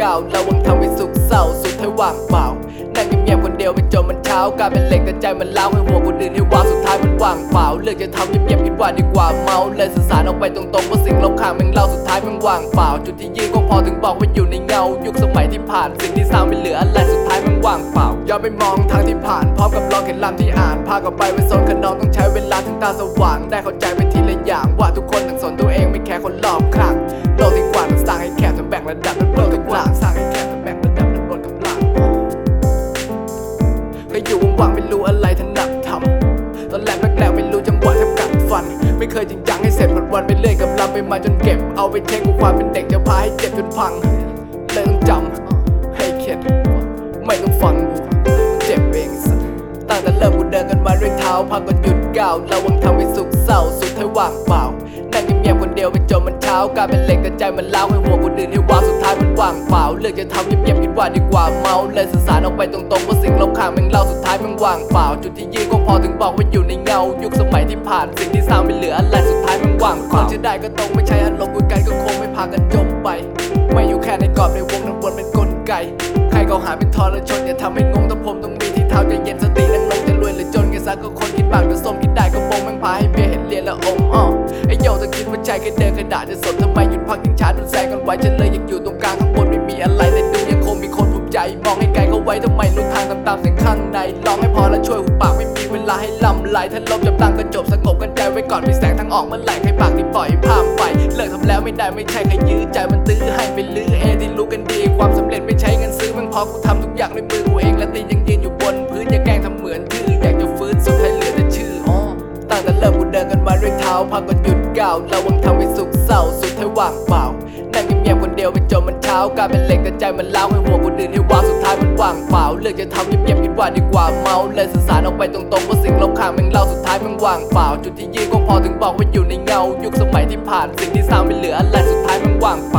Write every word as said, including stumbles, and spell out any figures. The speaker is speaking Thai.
ก้าวระวังทำให้สุขเศร้าสุดท้ายว่างเปล่านั่งเงียบๆคนเดียวไปจนมันเช้ากลายเป็นเหล็กแต่ใจมันเล้าให้หัวคนอื่นให้ว้าวสุดท้ายมันว่างเปล่าเลือกจะทำเงียบๆคิดว่าดีกว่าเมาเลยสื่อสารออกไปตรงๆว่าสิ่งรอบข้างมันเล่าสุดท้ายมันว่างเปล่าจุดที่ยืนก็พอถึงบอกว่าอยู่ในเงายุคสมัยที่ผ่านสิ่งที่สร้างไม่เหลืออะไรสุดท้ายมันว่างเปล่าย้อนไปมองทางที่ผ่านพร้อมกับลองเห็นลำที่อ่านพากลับไปไว้โซนขนองต้องใช้เวลาถึงตาสว่างได้เข้าใจไปทีละอย่างว่าทุกคนต้องสนตัวเองไม่แค่คนรอบข้างโลกที่กว้างสร้างให้แคบจนแบ่งระดับนั้นโลกที่กว้างสร้างให้แคบจนแบ่งระดับนั้นบนกับล่างเคยอยู่ว่างๆไม่รู้อะไรถนัดทำตอนแรกแรกๆไม่รู้จังหวะแทบกัดฟันไม่เคยจริงจังให้เสร็จวันวันไปเรื่อยกับลำไปมาจนเก็บเอาไปเช็คความเป็นเด็กจะพาให้เจ็บจนพังเลยต้องจำให้เข็ดไม่ต้องฟังกูเจ็บเองสักตั้งแต่เริ่มกูเดินกันมาด้วยเท้าพักก็หยุดก้าวระวังทำให้สุขเศร้าสุดท้ายว่างเปล่านั่งเงียบๆคนเดียวไปจนมันเช้ากลายเป็นเหล็กแต่ใจมันเล้าให้หัวคนอื่นให้ว้าวสุดท้ายมันว่างเปล่าเลือกจะทำเงียบๆคิดว่าดีกว่าเมาเลยสื่อสารออกไปตรงๆว่าสิ่งรอบข้างมันเล่าสุดท้ายมันว่างเปล่าจุดที่ยืนก็พอถึงบอกว่าอยู่ในเงายุคสมัยที่ผ่านสิ่งที่สร้างไม่เหลืออะไรสุดท้ายมันว่างเปล่าคนจะได้ก็ตรงไม่ใช่อารมณ์คุยกันก็คงไม่พากันจบไปไม่อยู่แค่ในกรอบในวงนั้นวนเป็นกลไกใครก็หาเป็นทรชนอย่าทำให้งงถ้าผมต้องมีที่เท้าจะเย็นสตินั่งลงจะรวยหรือจนกันซะก็คนคิดปากจะส้มคิดได้ก็บงแม่งพาให้เบียร์เห็นเรียนแล้วอมอ้อไอ้โยถ้าคิดว่าใจแค่เดินกระดาษจะสดทำไมหยุดพักยิ่งช้าโดนแซงกันไว้ฉันเลยอยากอยู่ตรงกลางข้างบนไม่มีอะไรแต่ดูยังคงมีคนภูมิใจมองให้ไกลเขาไว้ทำไมรู้ทางตามตามเสียงข้างในลองให้พอแล้วช่วยหุบปากไม่มีเวลาให้ลำไหลถ้าลมจับตังก็จบสงบกันใจไว้ก่อนมีแสงทางออกเมื่อไหร่ใครปากที่ปล่อยพามไปเลิกทำแล้วไม่ได้ไม่ใช่ใครยื้อใจมันตื้อให้ไปลื้อเอที่รู้กันดีความสำเร็จไม่ใช้เงินซื้อมันพอกูทำทุกอย่างด้วยมือกูเองและตียังยืนอยู่บนพื้นอย่าแกล้งทำเหมือนชื่ออยากจะฟื้นสุดท้ายเหลือแต่ชื่ออ๋อตั้งแต่เริ่มกูเดินกันมาด้วยเท้าพักก็หยุดก้าวระวังทำให้สุขเศร้าสุดท้ายว่างเปล่านั่งเงียบๆคนเดียวไปจนมันเช้ากลายเป็นเหล็กแต่ใจมันเล้าให้หัวคนอื่นให้ว้าวสุดท้ายมันว่างเปล่าเลือกจะทำเงียบๆคิดว่าดีกว่าเมาเลยสื่อสารออกไปตรงๆว่าสิ่งรอบข้างมันเล่าสุดท้ายมันว่างเปล่าจุดที่ยืนก็พอถึงบอกว่าอยู่ในเงายุคสมัยที่ผ่านสิ่งที่สร้างไม่เหลืออะไรสุดท้ายมันว่างเปล่า